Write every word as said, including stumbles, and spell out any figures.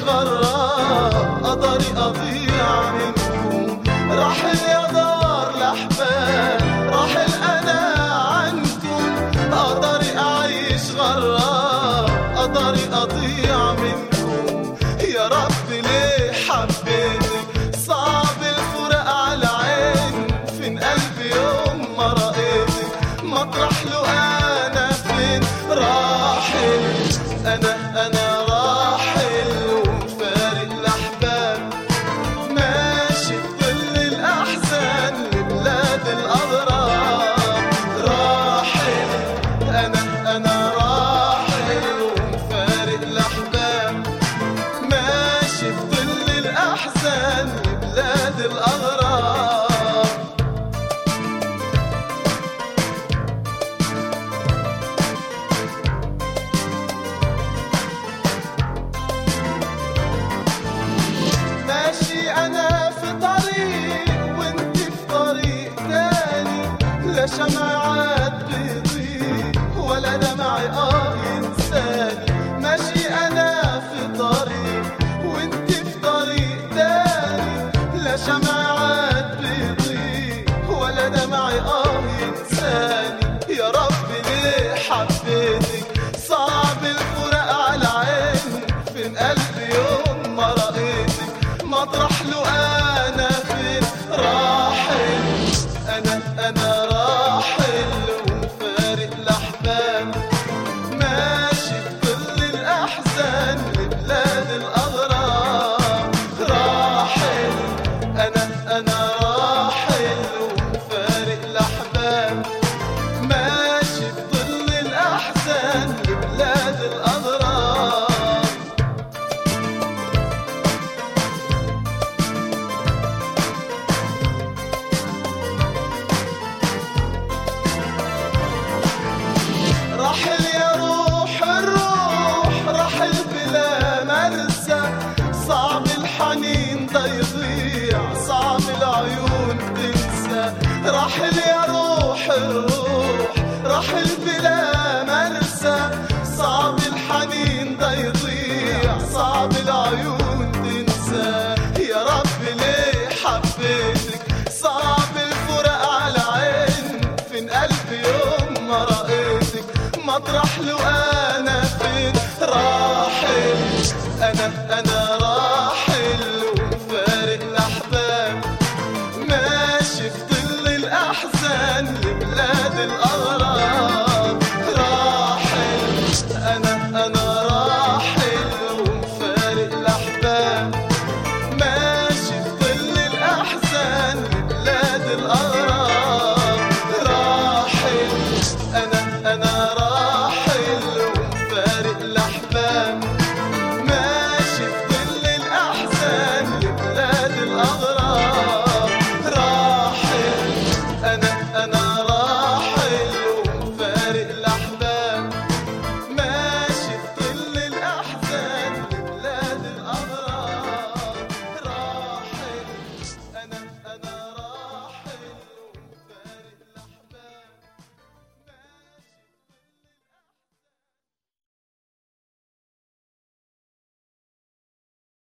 غراب قدري أضيع منكم. راحل يا دار الأحباب راحل أنا عنكم، قدري أعيش غراب قدري أضيع منكم. يا رب ليه حبيتك صعب الفراق على عين، فين قلبي يوم ما رأيتك مطرح له أنا فين راحل. أنا أنا راحل ومفارق الأحباب ماشي بظل الأحزان لبلاد الأغراب. راحل أنا أنا راحل ومفارق الأحباب ماشي بظل الأحزان لبلاد الأغراب. ماشي أنا في طريق وانت في طريق تاني، لا شمعات بيضيء ولا دمعي آه ينساني. ماشي أنا في طريق وانت في طريق تاني، لا شمعات بيضيء ولا دمعي آه ينساني. يا رب ليه حبيتك صعب الفراق على عين، فين قلبي يوم ما رأيتك مطرح له أنا فين راحل. أنا أنا راحل ومفارق الأحباب ماشي بظل الأحزان لبلاد الأغراب. راحل أنا أنا راحل ومفارق الأحباب ماشي بظل الأحزان لبلاد الأغراب. راحل يا روح الروح راحل بلا مرسى، صعب الحنين ده يضيع صعب العيون تنسى. راحل يا روح الروح راحل بلا مرسى، صعب الحنين ده يضيع صعب العيون تنسى. يا رب ليه حبيتك صعب الفراق على عين، فين قلبي يوم ما رأيتك مطرح له أنا فين راحل. أنا أنا راحل ومفارق الأحباب ماشي في ظل الأحزان لبلاد الأغراب. راحل أنا أنا راحل ومفارق الأحباب ماشي في ظل الأحزان لبلاد الأغراب. راحل أنا أنا راحل ومفارق الأحباب ماشي في ظل الأحزان لبلاد الأغراب. راحل أنا أنا